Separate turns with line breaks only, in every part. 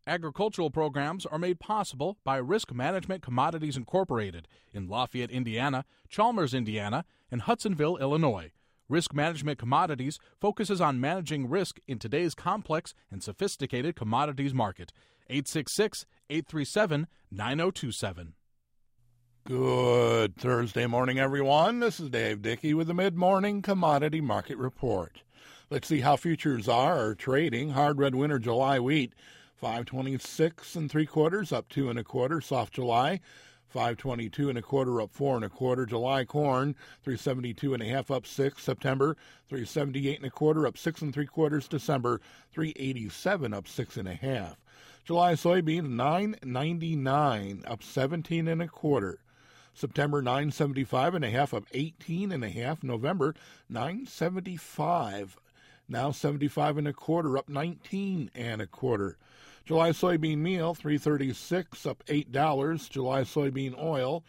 Agricultural programs are made possible by Risk Management Commodities Incorporated in Lafayette, Indiana, Chalmers, Indiana, and Hudsonville, Illinois. Risk Management Commodities focuses on managing risk in today's complex and sophisticated commodities market. 866-837-9027.
Good Thursday morning, everyone. This is Dave Dickey with the Mid-Morning Commodity Market Report. Let's see how futures are trading. Hard red winter July wheat, 526 3/4, up 2 1/4. Soft July, 522 1/4, up 4 1/4. July corn, 372 1/2, up 6. September, 378 1/4, up 6 3/4. December, 387, up 6 1/2. July soybean, 999, up 17 1/4. September, 975 1/2, up 18 1/2. November, 975, now 75 1/4, up 19 1/4. July soybean meal, $3.36, up $8. July soybean oil,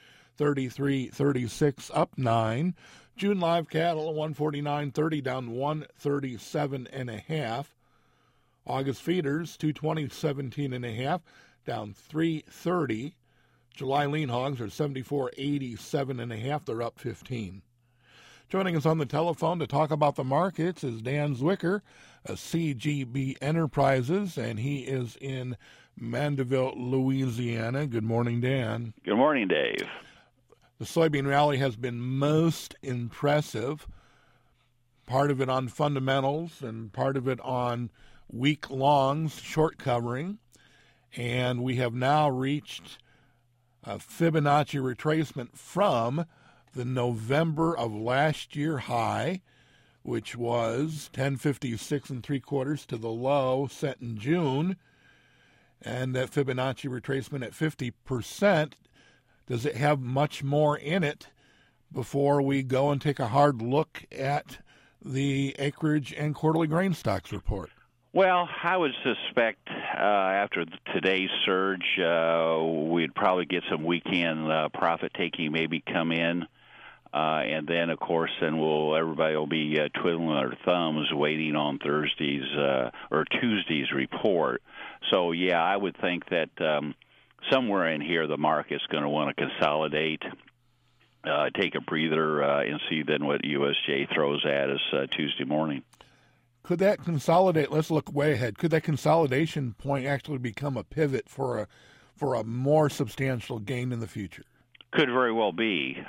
$33.36, up 9. June live cattle, $149.30, down $137 1/2. August feeders, $220.17 1/2, down $3.30. July lean hogs are $74.87 1/2. They're up 15. Joining us on the telephone to talk about the markets is Dan Zwicker, CGB Enterprises, and he is in Mandeville, Louisiana. Good morning, Dan.
Good morning, Dave.
The soybean rally has been most impressive, part of it on fundamentals and part of it on week longs, short covering, and we have now reached a Fibonacci retracement from the November of last year high, which was 1056 3/4 to the low set in June, and that Fibonacci retracement at 50%. Does it have much more in it before we go and take a hard look at the acreage and quarterly grain stocks report?
Well, I would suspect after today's surge, we'd probably get some weekend profit-taking maybe come in. And then, of course, everybody will be twiddling their thumbs waiting on Thursday's or Tuesday's report. So, yeah, I would think that somewhere in here the market's going to want to consolidate, take a breather, and see then what USJ throws at us Tuesday morning.
Could that consolidate? Let's look way ahead. Could that consolidation point actually become a pivot for a more substantial gain in the future?
Could very well be.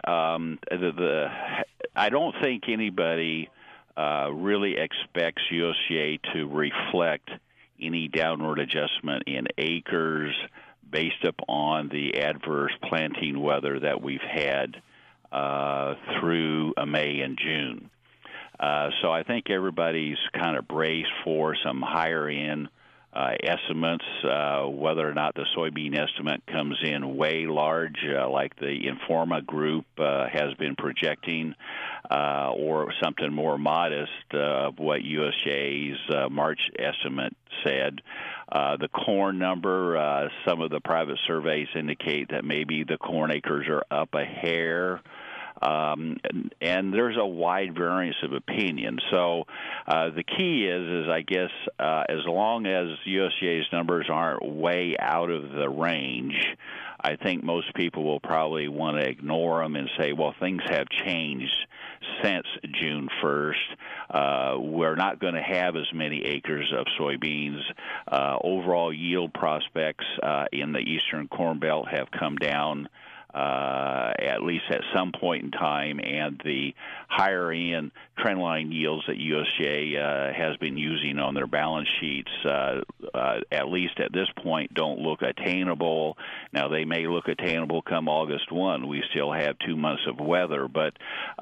I don't think anybody really expects USDA to reflect any downward adjustment in acres based upon the adverse planting weather that we've had through May and June. So I think everybody's kind of braced for some higher-end estimates, whether or not the soybean estimate comes in way large, like the Informa group has been projecting, or something more modest of what USDA's March estimate said. The corn number, some of the private surveys indicate that maybe the corn acres are up a hair. And there's a wide variance of opinion. So the key is I guess, as long as USDA's numbers aren't way out of the range, I think most people will probably want to ignore them and say, well, things have changed since June 1st. We're not going to have as many acres of soybeans. Overall yield prospects in the eastern Corn Belt have come down, at least at some point in time, and the higher-end trendline yields that USDA has been using on their balance sheets, at least at this point, don't look attainable. Now, they may look attainable come August 1. We still have 2 months of weather, but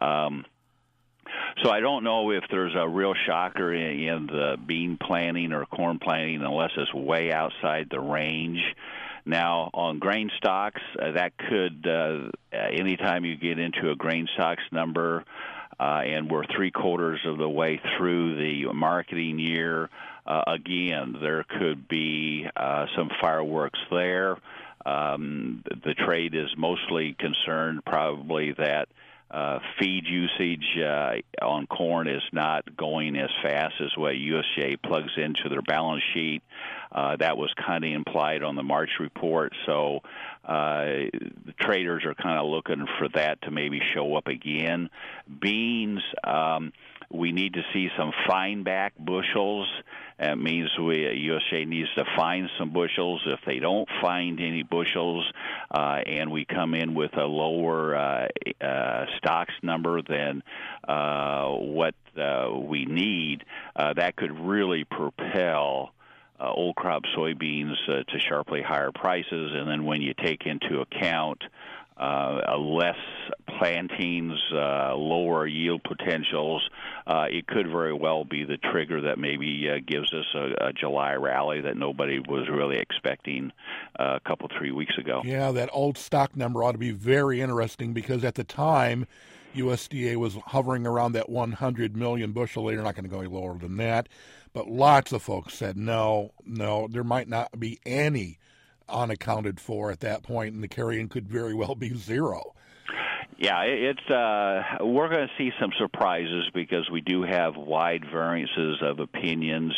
so I don't know if there's a real shocker in the bean planting or corn planting unless it's way outside the range. Now, on grain stocks, that could, anytime you get into a grain stocks number, and we're 3/4 of the way through the marketing year, again, there could be some fireworks there. The trade is mostly concerned probably that feed usage on corn is not going as fast as what USDA plugs into their balance sheet. That was kind of implied on the March report. So the traders are kind of looking for that to maybe show up again. Beans, we need to see some fine back bushels. That means USDA needs to find some bushels. If they don't find any bushels and we come in with a lower stocks number than what we need, that could really propel old crop soybeans to sharply higher prices. And then when you take into account less plantings, lower yield potentials, it could very well be the trigger that maybe gives us a July rally that nobody was really expecting a couple, 3 weeks ago.
Yeah, that old stock number ought to be very interesting because at the time, USDA was hovering around that 100 million bushel. They're not going to go any lower than that. But lots of folks said, no, there might not be any unaccounted for at that point, and the carry-in could very well be zero.
Yeah, it's we're going to see some surprises because we do have wide variances of opinions,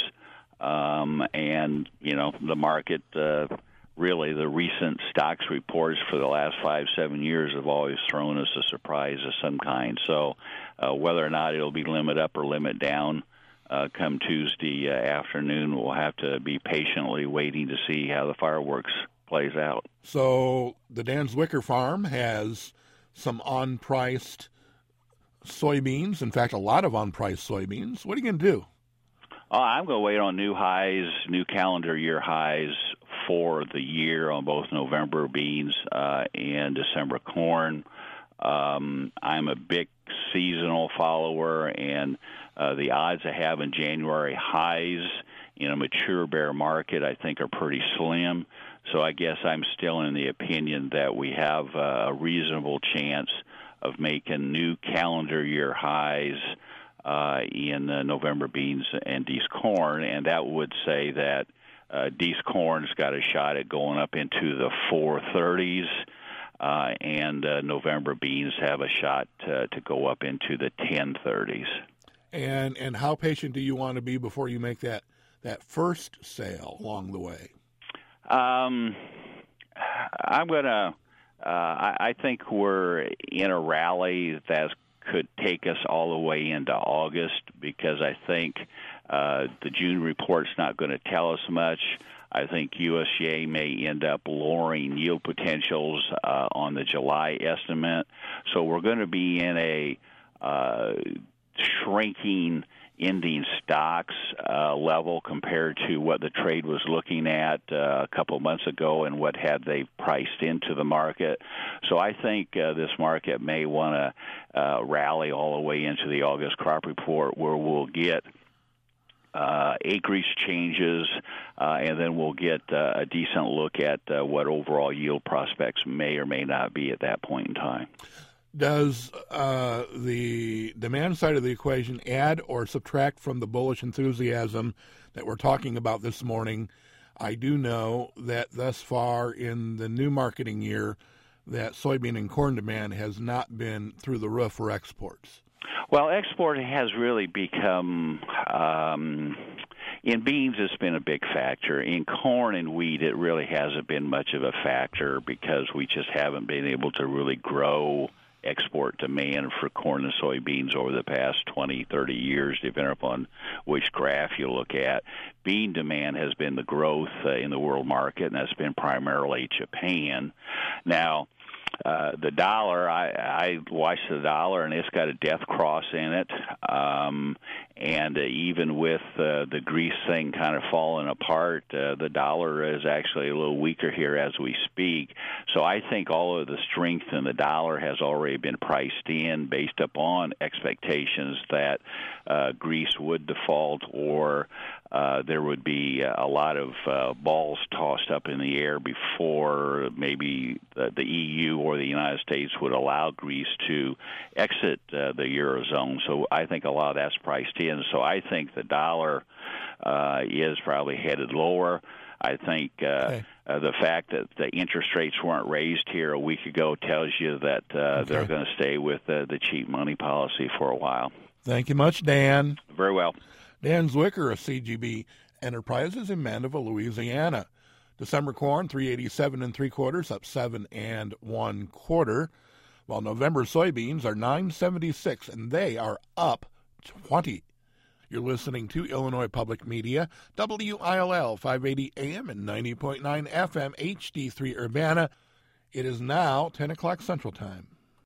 and the market. Really, the recent stocks reports for the last 5-7 years have always thrown us a surprise of some kind. So, whether or not it'll be limit up or limit down come Tuesday afternoon, we'll have to be patiently waiting to see how the fireworks plays out.
So the Dan Zwicker farm has some unpriced soybeans. In fact, a lot of unpriced soybeans. What are you going to do?
I'm going to wait on new highs, new calendar year highs for the year on both November beans and December corn. I'm a big seasonal follower, and the odds of having January highs in a mature bear market, I think, are pretty slim. So I guess I'm still in the opinion that we have a reasonable chance of making new calendar year highs in November beans and Dees corn, and that would say that Dees corn's got a shot at going up into the 430s, and November beans have a shot to go up into the 1030s.
And how patient do you want to be before you make that first sale along the way?
I'm gonna. I think we're in a rally that could take us all the way into August because I think the June report's not going to tell us much. I think USDA may end up lowering yield potentials on the July estimate. So we're going to be in a shrinking ending stocks level compared to what the trade was looking at a couple of months ago and what had they priced into the market. So I think this market may want to rally all the way into the August crop report where we'll get acreage changes, and then we'll get a decent look at what overall yield prospects may or may not be at that point in time.
Does the demand side of the equation add or subtract from the bullish enthusiasm that we're talking about this morning? I do know that thus far in the new marketing year that soybean and corn demand has not been through the roof for exports.
Well, export has really become, in beans it's been a big factor. In corn and wheat it really hasn't been much of a factor because we just haven't been able to really grow export demand for corn and soybeans over the past 20, 30 years, depending upon which graph you look at. Bean demand has been the growth in the world market, and that's been primarily Japan. Now, the dollar, I watched the dollar, and it's got a death cross in it. And even with the Greece thing kind of falling apart, the dollar is actually a little weaker here as we speak. So I think all of the strength in the dollar has already been priced in based upon expectations that Greece would default or there would be a lot of balls tossed up in the air before maybe the EU or the United States would allow Greece to exit the Eurozone. So I think a lot of that's priced in. So I think the dollar is probably headed lower. I think the fact that the interest rates weren't raised here a week ago tells you that they're going to stay with the cheap money policy for a while.
Thank you much, Dan.
Very well. Dan
Zwicker of CGB Enterprises in Mandeville, Louisiana. December corn, 387 3/4, up 7 1/4, while November soybeans are 976, and they are up 20. You're listening to Illinois Public Media, WILL 580 AM and 90.9 FM HD3 Urbana. It is now 10 o'clock Central Time.